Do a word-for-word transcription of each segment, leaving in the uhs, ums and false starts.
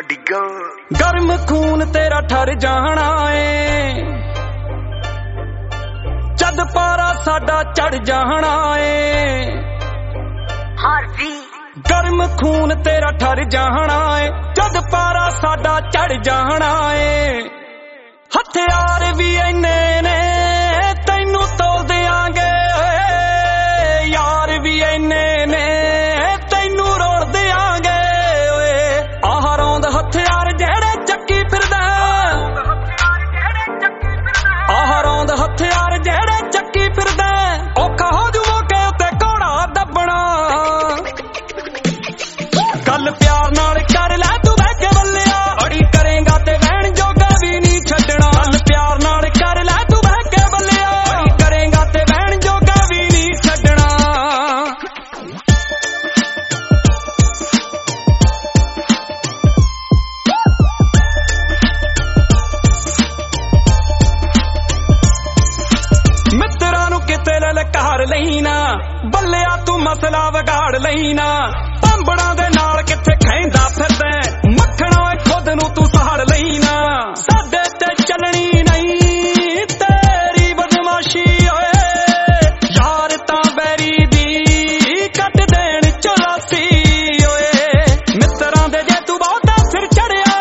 डिगा गर्म खून तेरा ठर जाना ए जद पारा साडा चढ़ जाना ए हार्वी गर्म खून तेरा ठर जाना ए जद पारा साडा चढ़ जाना ए हथियार भी इन्ने ने तैनू तोल देंगे यार भी इन्ने ने तैनू रोल देंगे आह रौंद हथियार जेड़े चक्की फिरदा आह रौंद हथियार जेड़े चक्की फिरदा औखा हो जू मौके उत्ते घोड़ा दबना गल प्यार नाल कर लै तू बह के बल्लिया अड़ी करेगा ते वैन जोगा भी नहीं छड्डना गल प्यार नाल कर लै तू बह के बल्लिया अड़ी करेगा ते वैन जोगा भी नहीं छड्डना मित्रां नूं किते ललकार लईना बल्लिया तू मसला विगाड़ लईना पंबड़ा दे नाल किथे खैंदा फिरदा मक्खणा खुद नूं तू सहाड़ लईना साडे ते चलनी नहीं तेरी बदमाशी ओए यार तां बैरी दी कट देण चौरासी ओए मित्रां दे जे तू बहुता सिर चढ़िया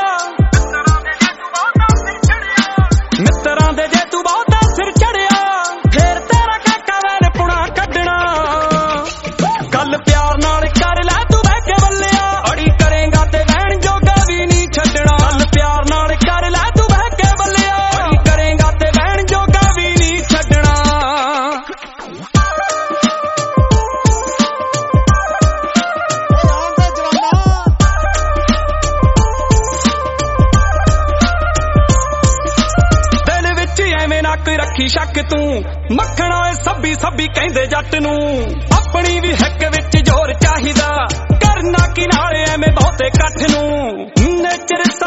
मित्रां दे जे तू बहुता सिर चढ़िया फिर तेरा काका वैन पुणा कड्डना गल प्यार नाल कर लै तू बह के बल्लिया अड़ी करेगा ते वैन जोगा भी नहीं छड्डना गल प्यार नाल कर लै तू बह के बल्लिया अड़ी करेगा ते वैन जोगा भी नहीं छड्डना दिल विच एवें ना कोई रखी शक तू मक्खणा सब्बी सब्बी कहंदे जट नूं अपनी भी हक विच जोर चाहिदा करना कि नाल एवें बहुते कठ नूं नेचर